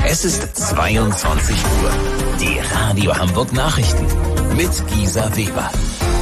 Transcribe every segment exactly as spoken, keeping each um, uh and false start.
Es ist zweiundzwanzig Uhr. Die Radio Hamburg Nachrichten mit Gisa Weber.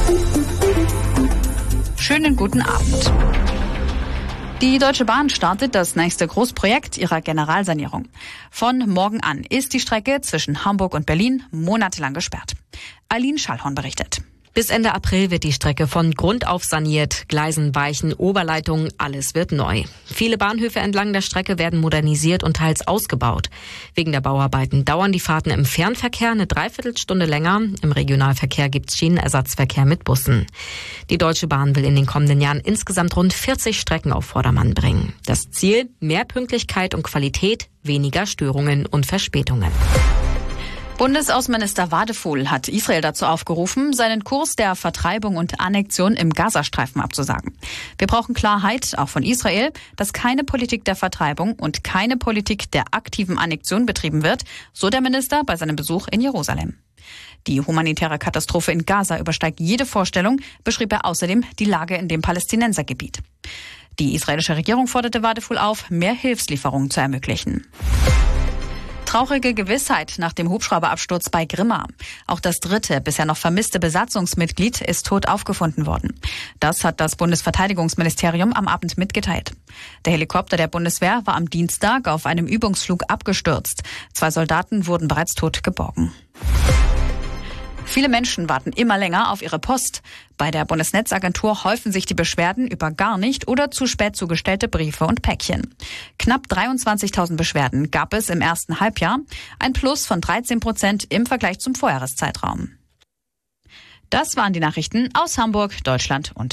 Schönen guten Abend. Die Deutsche Bahn startet das nächste Großprojekt ihrer Generalsanierung. Von morgen an ist die Strecke zwischen Hamburg und Berlin monatelang gesperrt. Aline Schallhorn berichtet. Bis Ende April wird die Strecke von Grund auf saniert. Gleisen weichen, Oberleitungen, alles wird neu. Viele Bahnhöfe entlang der Strecke werden modernisiert und teils ausgebaut. Wegen der Bauarbeiten dauern die Fahrten im Fernverkehr eine Dreiviertelstunde länger. Im Regionalverkehr gibt's Schienenersatzverkehr mit Bussen. Die Deutsche Bahn will in den kommenden Jahren insgesamt rund vierzig Strecken auf Vordermann bringen. Das Ziel: mehr Pünktlichkeit und Qualität, weniger Störungen und Verspätungen. Bundesaußenminister Wadephul hat Israel dazu aufgerufen, seinen Kurs der Vertreibung und Annexion im Gazastreifen abzusagen. Wir brauchen Klarheit, auch von Israel, dass keine Politik der Vertreibung und keine Politik der aktiven Annexion betrieben wird, so der Minister bei seinem Besuch in Jerusalem. Die humanitäre Katastrophe in Gaza übersteigt jede Vorstellung, beschrieb er außerdem die Lage in dem Palästinensergebiet. Die israelische Regierung forderte Wadephul auf, mehr Hilfslieferungen zu ermöglichen. Traurige Gewissheit nach dem Hubschrauberabsturz bei Grimma. Auch das dritte, bisher noch vermisste Besatzungsmitglied ist tot aufgefunden worden. Das hat das Bundesverteidigungsministerium am Abend mitgeteilt. Der Helikopter der Bundeswehr war am Dienstag auf einem Übungsflug abgestürzt. Zwei Soldaten wurden bereits tot geborgen. Viele Menschen warten immer länger auf ihre Post. Bei der Bundesnetzagentur häufen sich die Beschwerden über gar nicht oder zu spät zugestellte Briefe und Päckchen. Knapp dreiundzwanzigtausend Beschwerden gab es im ersten Halbjahr, ein Plus von dreizehn Prozent im Vergleich zum Vorjahreszeitraum. Das waren die Nachrichten aus Hamburg, Deutschland und